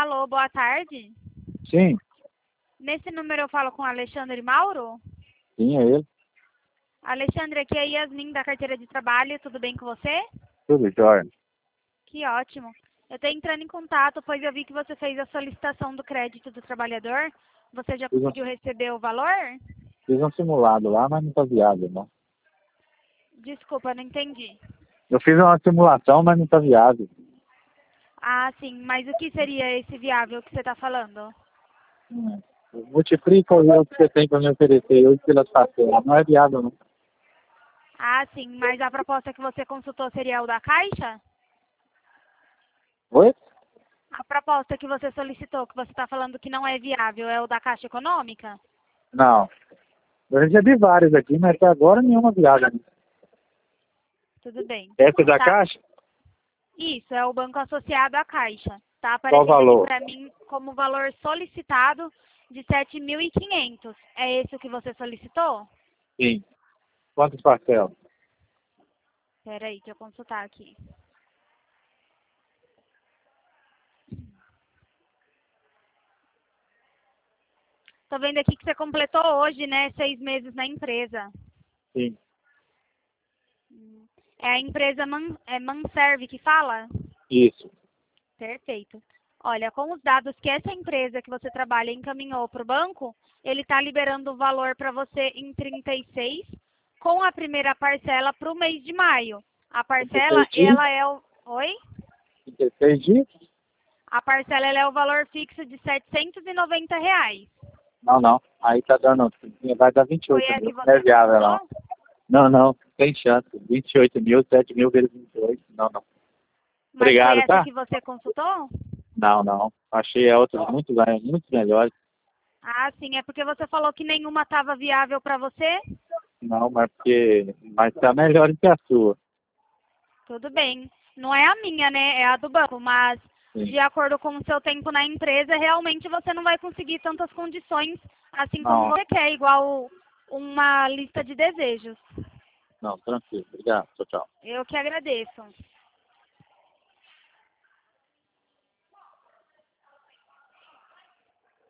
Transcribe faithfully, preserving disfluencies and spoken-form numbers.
Alô, boa tarde. Sim, Nesse número eu falo com o Alexandre Mauro. sim, é ele. Alexandre, aqui é a Yasmin da carteira de trabalho, tudo bem com você? Tudo jóia. Que ótimo. Eu estou entrando em contato, pois eu vi que você fez a solicitação do crédito do trabalhador. Você já Fiz um, conseguiu receber o valor? fiz um simulado lá, mas não tá viável, não. Desculpa, não entendi. Eu fiz uma simulação, mas não tá viável. Ah, sim, mas o que seria esse viável que você está falando? Hum. Multiplica o valor que você tem para me oferecer hoje pelas parcelas. Não é viável, não. Ah, sim, mas a proposta que você consultou seria o da Caixa? Oi? A proposta que você solicitou, que você está falando que não é viável, é o da Caixa Econômica? Não. Eu recebi vários aqui, mas até agora nenhuma viável. Tudo bem. Essa é da Tá. Caixa? Isso, é o banco associado à Caixa. Está Qual o aparecendo aqui valor? para mim como valor solicitado de sete mil e quinhentos. É esse o que você solicitou? Sim. Quantas parcelas? Espera aí, deixa eu consultar aqui. Tô vendo aqui que você completou hoje, né? Seis meses na empresa. Sim. É a empresa Man, é Manserve que fala? Isso. Perfeito. Olha, com os dados que essa empresa que você trabalha encaminhou para o banco, ele está liberando o valor para você em trinta e seis, com a primeira parcela para o mês de maio. A parcela, trinta e seis dias? ela é o... Oi? trinta e seis dias? A parcela ela é o valor fixo de setecentos e noventa reais. Não, não. Aí tá dando. Vai dar vinte e Foi oito a que mil. Não é você viável, não. consultou? Não, não. Tem chance. vinte e oito mil, sete mil vezes vinte e oito. Não, não. Mas foi Obrigado, essa tá? que você consultou? Não, não. Achei a outra muito, muito melhor. Ah, sim. É porque você falou que nenhuma estava viável para você? Não, mas porque. Mas tá melhor do que a sua. Tudo bem. Não é a minha, né? É a do banco. Mas, Sim. de acordo com o seu tempo na empresa, realmente você não vai conseguir tantas condições assim como Não, você quer, igual uma lista de desejos. não, tranquilo. Obrigado. Tchau, tchau. Eu que agradeço.